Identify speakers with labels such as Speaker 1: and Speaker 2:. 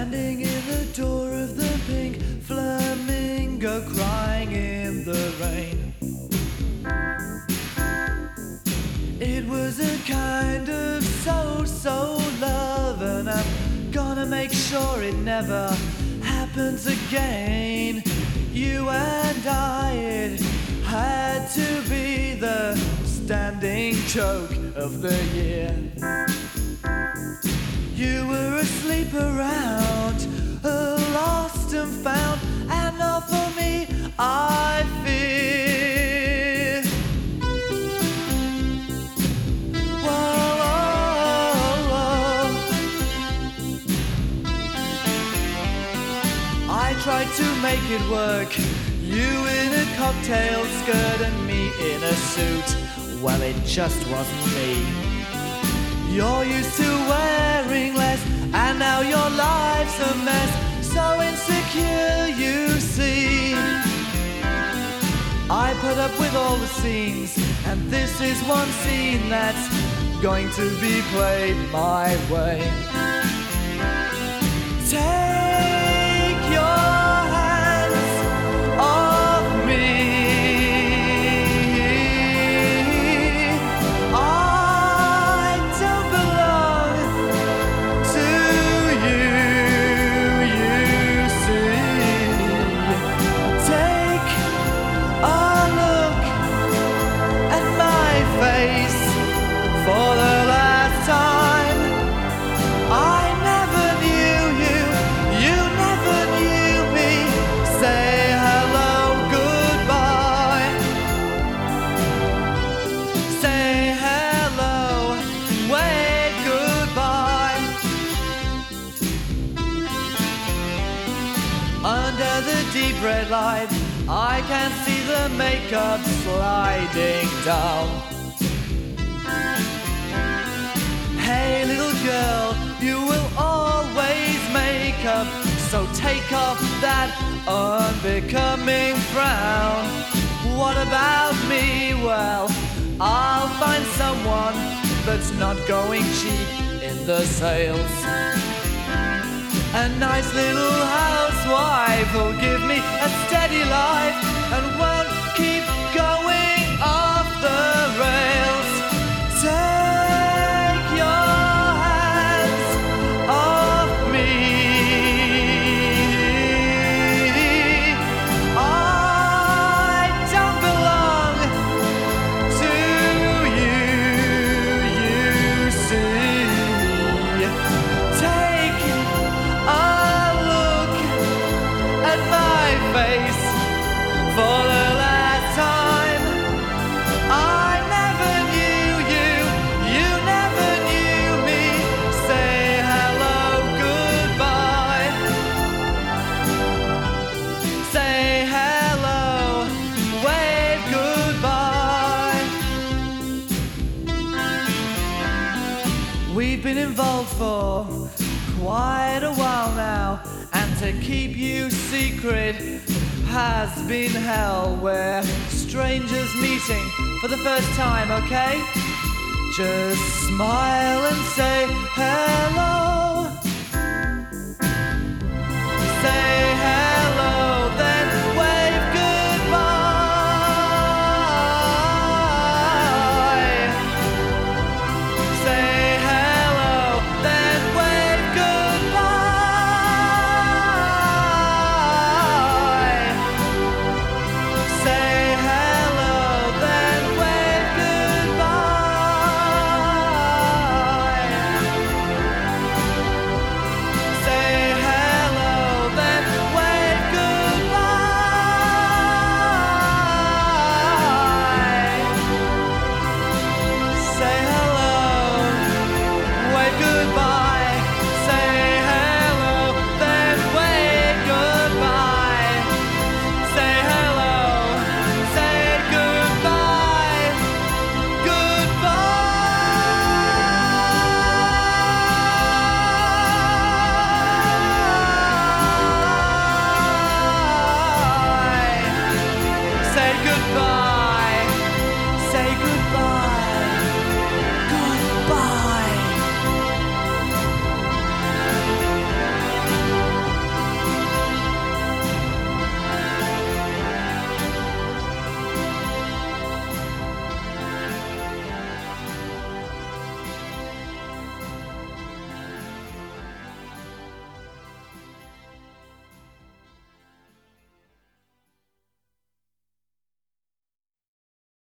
Speaker 1: Standing in the door of the pink flamingo, crying in the rain. It was a kind of so love, and I'm gonna make sure it never happens again. You and I, it had to be the standing joke of the year. You were asleep around, lost and found, and not for me, I fear. Whoa, whoa, whoa. I tried to make it work, you in a cocktail skirt and me in a suit. Well, it just wasn't me. You're used to wearing less, and now your life's a mess. So insecure, you see. I put up with all the scenes, and this is one scene that's going to be played my way. Take your hands off me. For the last time, I never knew you, you never knew me. Say hello, goodbye. Say hello, wave goodbye. Under the deep red light, I can see the makeup sliding down. Hey little girl, you will always make up, so take off that unbecoming frown. What about me? Well, I'll find someone that's not going cheap in the sales. A nice little housewife who'll give me a steady life and won't keep going off the rails. Take your hands off me. I don't belong to you, you see. Take a look at my face for the last time. I never knew you, you never knew me. Say hello, goodbye. Say hello, wave goodbye. We've been involved for quite a while now, and to keep you secret has been hell. We're strangers meeting for the first time, okay? Just smile and say hello.